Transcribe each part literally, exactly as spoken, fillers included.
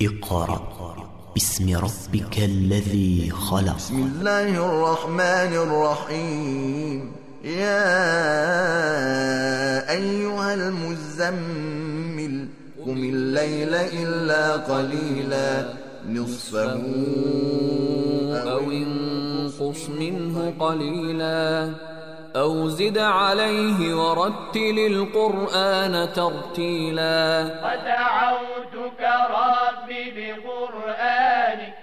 اقرأ باسم ربك الذي خلق. بسم الله الرحمن الرحيم. يا أيها المزمل قم الليل إلا قليلا نصفه أو انقص منه قليلا أو زد عليه ورتل القرآن ترتيلا. ودعوتك ربي بقرآنك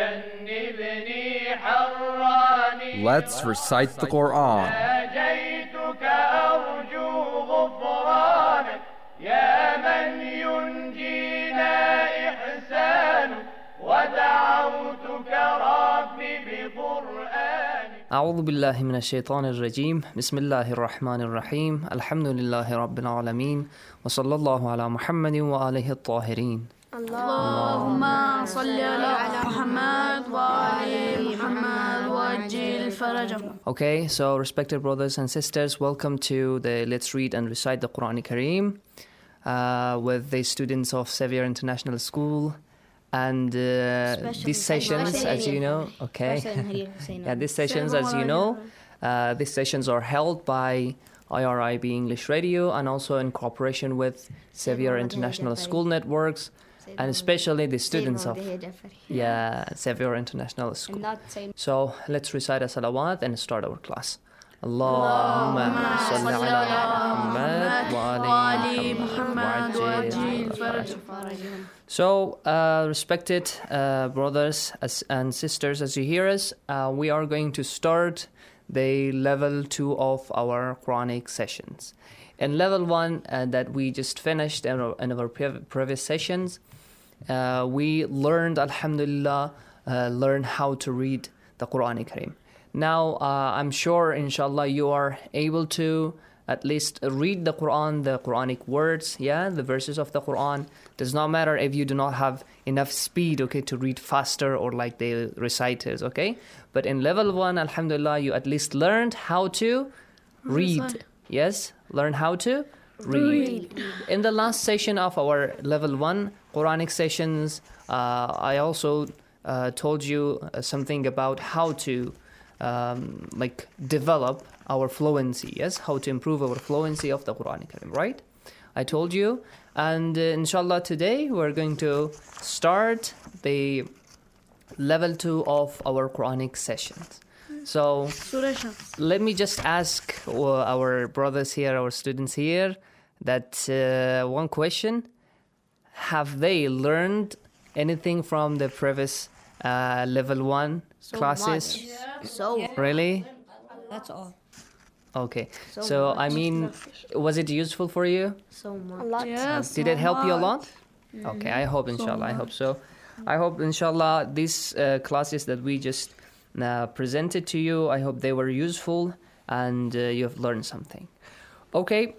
جنبني حراني. Let's recite the Quran. ناجيتك أرجو غفرانك يا من ينجينا إحسانك. ودعوتك ربي بقرآنك. أعوذ بالله من الشيطان الرجيم. بسم الله الرحمن الرحيم. الحمد لله رب العالمين وصلى الله على محمد وآله الطاهرين. اللهم صل على محمد وآل محمد وعجل فرجهم. Okay, so respected brothers and sisters, welcome to the Let's Read and Recite the Quran Kareem uh, with the students of Xavier International School. And uh, these sessions, as you know, okay, yeah, these sessions, as you know, uh, these sessions are held by I R I B English Radio and also in cooperation with Xavier International School Networks, and especially the students of yeah Xavier International School. So let's recite a salawat and start our class. Allahumma salli ala Muhammad wa ali Muhammad wa ajil farajahum. So, uh, respected uh, brothers as, and sisters, as you hear us, uh, we are going to start the level two of our Quranic sessions. In level one uh, that we just finished in our, in our pre- previous sessions, uh, we learned, alhamdulillah, uh, learned how to read the Quran Kareem. Now, uh, I'm sure, inshallah, you are able to at least read the Quran, the Quranic words, yeah, the verses of the Quran. Does not matter if you do not have enough speed, okay, to read faster or like the reciters, okay? But in level one, alhamdulillah, you at least learned how to read. Yes, learn how to read. In the last session of our level one Quranic sessions, uh, I also uh, told you uh, something about how to um, like develop our fluency, yes, how to improve our fluency of the Quran Kareem, right? I told you, and uh, inshallah today we're going to start the level two of our Quranic sessions. So let me just ask uh, our brothers here, our students here, that uh, one question: have they learned anything from the previous uh, level one so classes? Much. Yeah. So really? That's all. Okay, so, so I mean, was it useful for you? So much. A lot. Yes, Did so it help much. you a lot? Okay, I hope, inshallah, so I hope so. I hope, inshallah, these uh, classes that we just uh, presented to you, I hope they were useful and uh, you have learned something. Okay,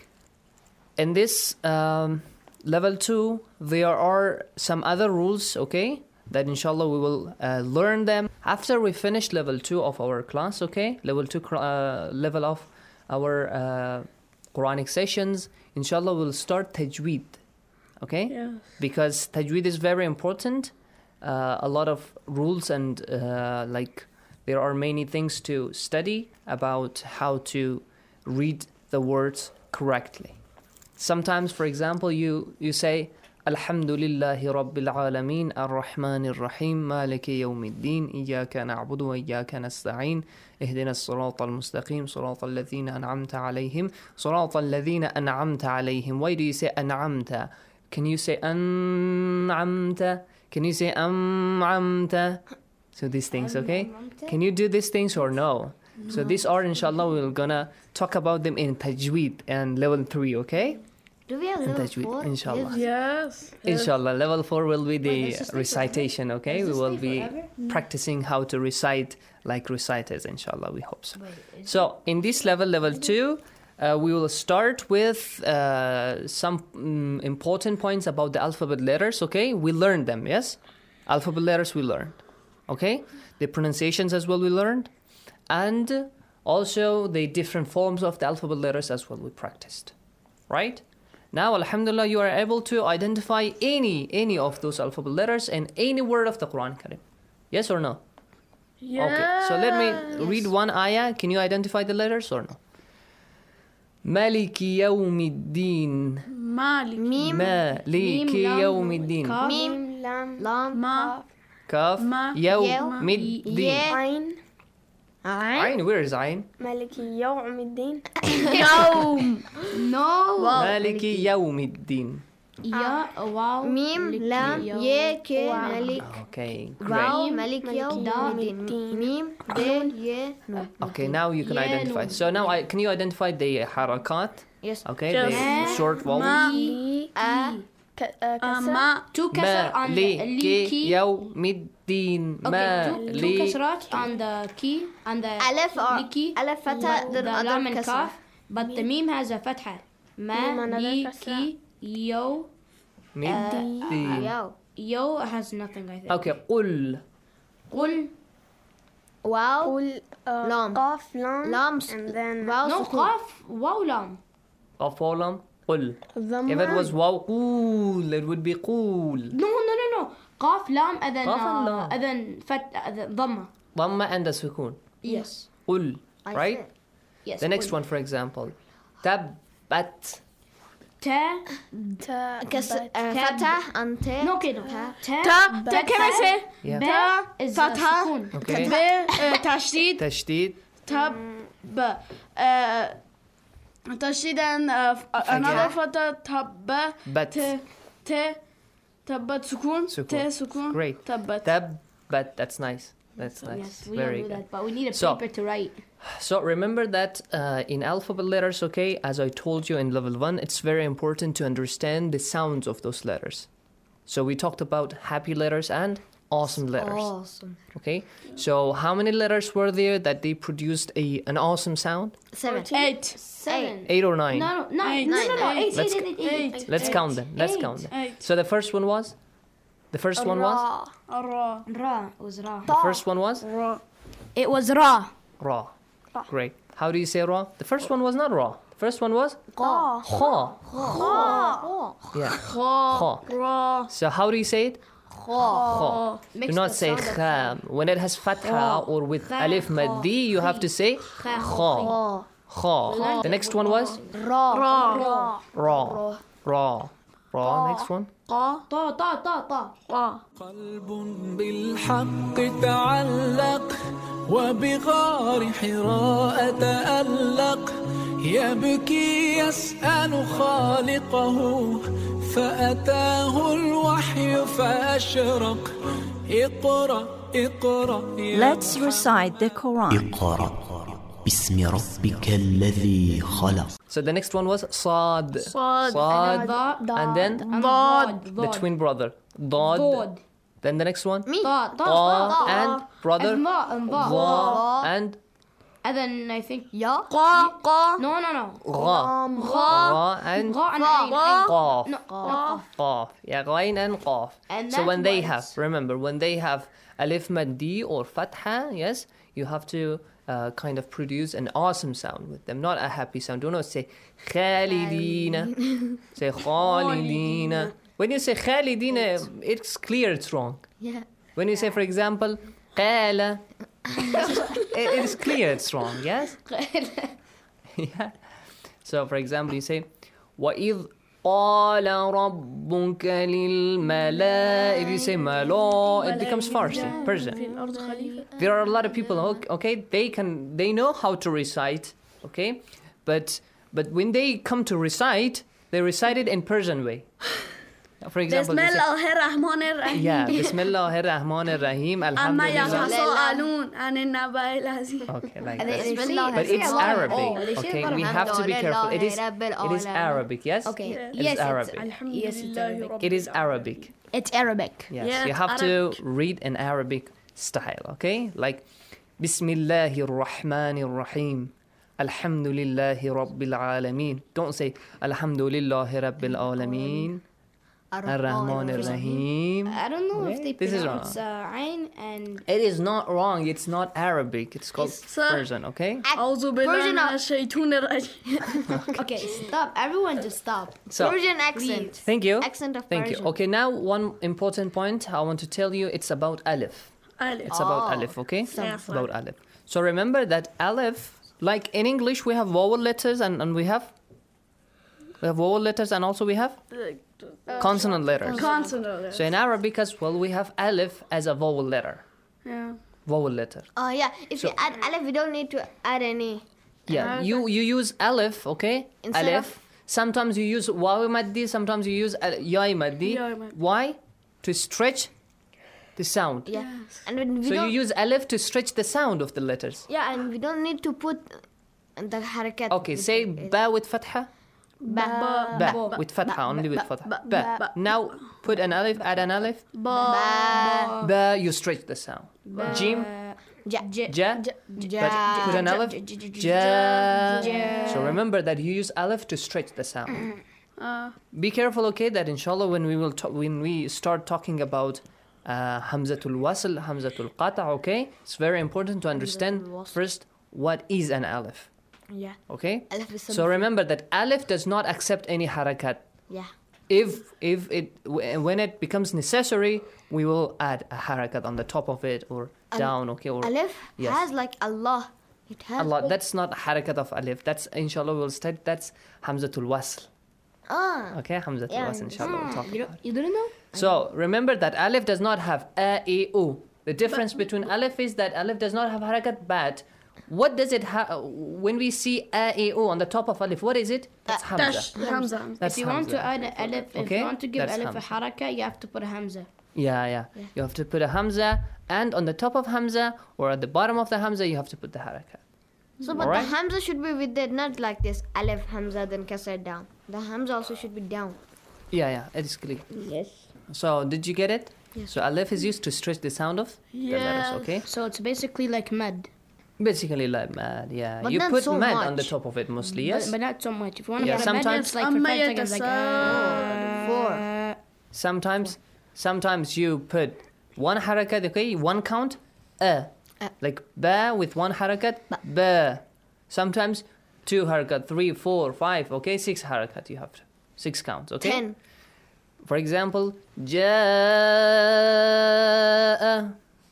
in this um, level two, there are some other rules, okay, that inshallah we will uh, learn them after we finish level two of our class, okay? Level two uh, level of our uh, Quranic sessions, inshallah we'll start tajweed, okay? Yes. Because tajweed is very important. Uh, a lot of rules and uh, like there are many things to study about how to read the words correctly. Sometimes, for example, you, you say, Alhamdulillahi Rabbil Alameen Ar-Rahman Ar-Rahim Maliki Yawmiddin Iyaka na'budu wa iyaka nasta'in Ihdina as-sirata al-mustaqim Sirata alladhina an'amta alayhim Sirata alladhina an'amta alayhim. Why do you say an'amta? Can you say an'amta? Can you say am'amta? So these things, okay? Can you do these things or no? No. So these are, inshallah, we're gonna talk about them in tajweed and level three, okay? Do we have level tajweed, four? Inshallah. Yes. Inshallah. Level four will be the recitation, okay? We will be forever? practicing how to recite like reciters, inshallah. We hope so. Wait, so in this level, level two, uh, we will start with uh, some um, important points about the alphabet letters, okay? We learned them, yes? Alphabet letters we learned, okay? The pronunciations as well we learned. And also the different forms of the alphabet letters as well we practiced, right? Now, alhamdulillah, you are able to identify any any of those alphabet letters and any word of the Quran Karim. Yes or no? Yeah. Okay, so let me read one ayah. Can you identify the letters or no? Maliki yawmiddin. Malik. Mim. Maliki yawmiddin. Mim. Lam. Lam. Ma. Kaf. Ma. Yawmiddin. Ain. Ain, where is Ain? Maliki yawmiddin. Yawm. No. Maliki yawmiddin. Ya. Wow. Mim. Lam. Ye. Ke. Malik. Okay, Wow. great. Malik yawmiddin. Mim. Del. Ye. No. Okay, now you can Yeah, identify. no. So now, I, can you identify the harakat? Yes. Okay, Yes. the short vowels. Li. A. Uh, ma. Two kasr on the li key. يومدين Okay, two, two مالي kasrat on the key, on the Alif or- li key. Alif fatha, but then the other lam and kasra. kaf, but the meme has a fatha. Meme Ma, another li, kasra. ki, yo. مدين. Yo. Yo has nothing, I think. Okay, قل Qul. Wow. uh, Lam. Qaf, lam, Lam. and then Wow. No, sukun. qaf, waw, lam. قفولم قل. Dhamma. If it was واو قول, it would be قول. No, no, no, no. Qaf, lam, and then, Qaf and uh, lam. and then fat, uh, the dhamma. ضمة and a سكون. Yes. قل, I right? said. Yes. The next qul. one, for example. تبت. Ta. Ta, Kas- bat. uh, Tab. Fatah and te. No, okay, no. Ta. Ta. Ta, Ta, can I say? Yeah. Ba is a Fatha. sukun. Okay. Tadbir, uh, tashdid, تشديد. tab, ba. Uh, tashdid and uh, f- another fatha, tab, ba. بت. Te, te, tabbat, sukun. Sukun. Te, sukun. Great. Tabbat. تبت. That's nice. That's nice. Yes, we Very all know good. that, but we need a So- paper to write. So remember that uh, in alphabet letters, okay, as I told you in level one, it's very important to understand the sounds of those letters. So we talked about happy letters and awesome letters. Awesome. Okay, so how many letters were there that they produced a an awesome sound? Seven. Eight. Seven. Eight or nine? No, no, no, Eight. no, no, no. Nine. Eight, Let's- eight, eight, eight, eight. Let's count them. Let's Eight. count them. Eight. So the first one was? The first one was? Ra. Ra. Ra. It was Ra. The first one was? Ra. It was Ra. Ra. Great. How do you say Ra? The first one was not Ra. The first one was? Qa. Kha. Oh. Yeah. Kha. Kha. Ra. So how do you say it? Kha. Makes Do not the say sound of- kha. When it has fatha or with Kha. alif maddi, you have to say Kha. kha. Kha. The next one was Ra. Ra. ra. Ra. Ra. Next one. Qa. Ta, ta, ta, ta. Qa. قلب بالحق تعلق وبغار حراء تألق يبكي يسأل خالقه فأتاه الوحي فأشرق اقرأ اقرأ يا Let's recite the Quran. اقرأ باسم ربك الذي خلق. So the next one was Sad. Sad. Sad. And And then And Dod. the twin brother. Dod. Dod. Then the next one. Ta, ta, Ta ta. and brother. And Va, and Va. Va and And then I think. Ya. Qa. Qa. No, no, no. Ra. Ra and Ra and Ain. Ain. Qaf. No, no. Qaf. Yeah, Ghain and Qaf. And So when that they was- have, remember, when they have alif maddi or fatha, yes, you have to uh, kind of produce an awesome sound with them, not a happy sound. Do not say khalidina. Say khalidina. When you say khalidina, it's clear it's wrong. Yeah. When you say, for example, qala, it, it is clear it's wrong, yes? Yeah. So, for example, you say, وَإِذْ قَالَ رَبُّكَ لِلْمَلَائِكَةِ. If you say mala, it becomes Farsi, Persian. There are a lot of people, ok- okay, they can, they know how to recite, okay? But, but when they come to recite, they recite it in Persian way. For example, they say, Bismillahirrahmanirrahim. yeah, Bismillahirrahmanirrahim, Amma Alhamdulillah. yatasaalun anin naba'il azim. Okay, like And that. they say- But it's Oh, Arabic, they say okay? We have to be careful. It is, Alhamdulillah, it is Arabic, yes? Okay. It Yes, is it's Arabic. Yes, it's Arabic. It is Arabic. It's Arabic. Yes, Yeah, you it's have to read in Arabic style, okay? Like, Bismillahir Rahmanir Rahim. Alhamdulillahi Rabbil Alameen. Don't say Alhamdulillahi Rabbil Alameen. Ar-Rahman Ar-Rahim. I don't know okay. if they this pronounce is wrong. uh, Ain and... It is not wrong. It's not Arabic. It's called It's, uh, Persian, okay? Persian of... Okay, stop. Everyone just stop. So, Persian accent. Thank you. Accent of Thank Persian. you. Okay, now one important point I want to tell you. It's about Alif. Alif. It's about Oh. Alif, okay? Yes. About Alif. So remember that Alif, like in English, we have vowel letters and, and we have... We have vowel letters and also we have Uh, consonant letters. Consonant letters. So in Arabic as well, we have Alif as a vowel letter. Yeah. Vowel letter. Oh, yeah. If So- you add Aleph, we don't need to add any. Yeah, you, you use Alif, okay? Instead Alif. of- Sometimes you use Wawi Maddi, sometimes you use al- Yai Maddi. Yai Maddi. Why? To stretch the sound. Yeah. And when we So don't... you use Alif to stretch the sound of the letters. Yeah, and we don't need to put the harakat. Okay, say Ba with Fatha. Ba. Ba with Fatha, only with Fatha. Ba. Now put an Alif, add an Alif. Ba. Ba, you stretch the sound. Jim. Ja. Ja. But put an Alif. Ja. Ja. So remember that you use Alif to stretch the sound. Uh, Be careful, okay, that inshallah when we will ta- when we start talking about uh, Hamzatul Wasl, Hamzatul Qata, okay, it's very important to understand first what is an Alif. Yeah. Okay? Alif is So something- remember that Alif does not accept any harakat. Yeah. If if it w- when it becomes necessary, we will add a harakat on the top of it or Al- down, okay? Or Alif yes. has like Allah. It has Allah. like- That's not harakat of Alif. That's inshallah we'll study. That's Hamzatul Wasl. Ah. Okay, Hamzatul Yeah. Wasl. Inshallah we'll talk You, about. don't, you didn't know? So remember that Alif does not have a, e, u. The difference between Alif is that Alif does not have harakat, but what does it have? When we see a, e, u on the top of Alif, what is it? That's Hamza. Dash Hamza. That's if you want to Hamza. add an Alif, if Okay, you want to give that's Alif a Hamza. haraka, you have to put a Hamza. Yeah, yeah, You have to put a Hamza, and on the top of Hamza or at the bottom of the Hamza, you have to put the harakat. So, but Alright. the Hamza should be with it, not like this Alif, Hamza, then Kasr down. The Hamza also should be down. Yeah, yeah, it is clear. Yes. So did you get it? Yes. So Alif is used to stretch the sound of the letters, okay? So it's basically like mad. Basically like mad, yeah. But you not put so mad much. on the top of it mostly, yes? But, but not so much. If you want to Yeah, put a mad, sometimes- it's like for five seconds, like uh, four. Sometimes, sometimes you put one harakat, okay, one count, uh, like ba with one harakat, ba. Sometimes two harakat, three, four, five, okay, six harakat you have to, six counts, okay. Ten. For example, jaa.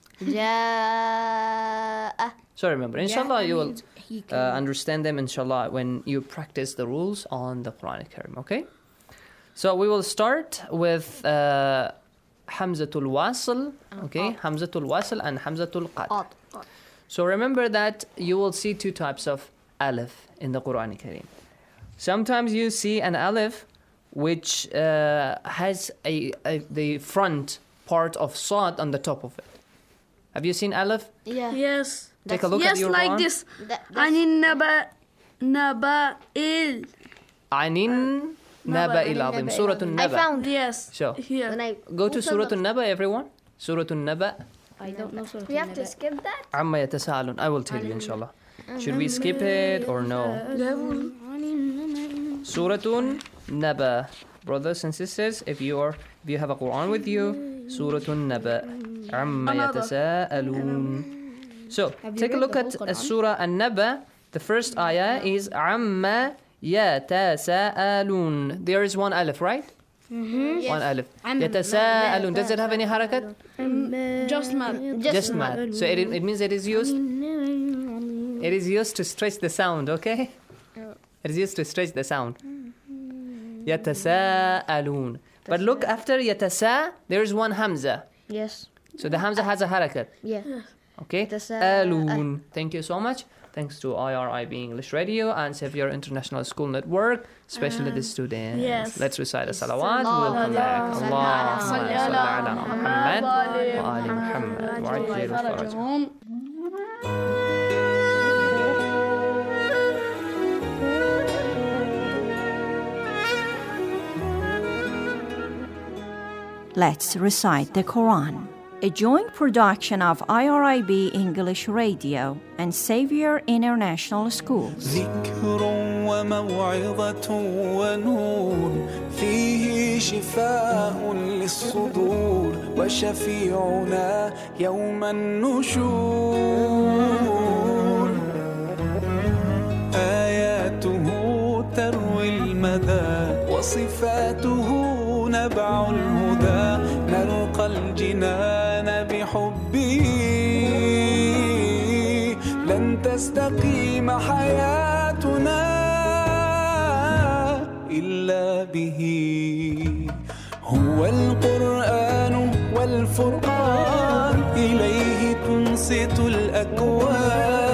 Jaa. So remember, inshallah, you will means he uh, can- understand them, inshallah, when you practice the rules on the Quran Karim, okay? So we will start with uh, Hamzatul Wasl, okay? Hamzatul Wasl and Hamzatul Qat. Qat. So remember that you will see two types of alif in the Quran Karim. Sometimes you see an alif which uh, has a, a the front part of Sad on the top of it. Have you seen alif? Yeah. Yes. Take a look yes, at your like Quran. this. That- Anin naba naba il. Anin Naba il Azim. Surah I Naba. found. Yes. So, Here. When I go to opened Surah the- Naba, everyone. Surah Naba. I don't know. Surah We have to An-Naba. skip that? Amma yatasaalun. I will tell you, inshallah. Should we skip it or no? Suratun Naba. Brothers and sisters, if you are if you have a Quran with you, Suratun Naba. Amma yatasaalun. So, take a read look the at whole uh, Quran? Surah An-Naba. The first ayah is Amma yatasaalun. There is one alif, right? Mm-hmm. One alif. Yatasaalun. Does it have any harakat? Just mad. Just mad. So it, it means it is used. It is used to stretch the sound. Okay. It is used to stretch the sound. Yatasaalun. But look after yatasa, there is one hamza. Yes. So the hamza has a harakat. Yeah. Okay. Alun. Thank you so much. Thanks to I R I B English Radio and Xavier International School Network, especially the students. yes. Let's recite a salawat. We'll come back. Allahumma salli ala Muhammad wa ali Muhammad wa ajil farajahum. Let's recite the Quran. A joint production of I R I B English Radio and Xavier International Schools. ذكر وموعظة ونور فيه شفاء للصدور وشفيعنا يوم النشور. آياته تروي المدى وصفاته نبع الهدى، نلقى الجنان بحبه لن تستقيم حياتنا إلا به. هو القرآن والفرقان إليه تنصت الأكوان،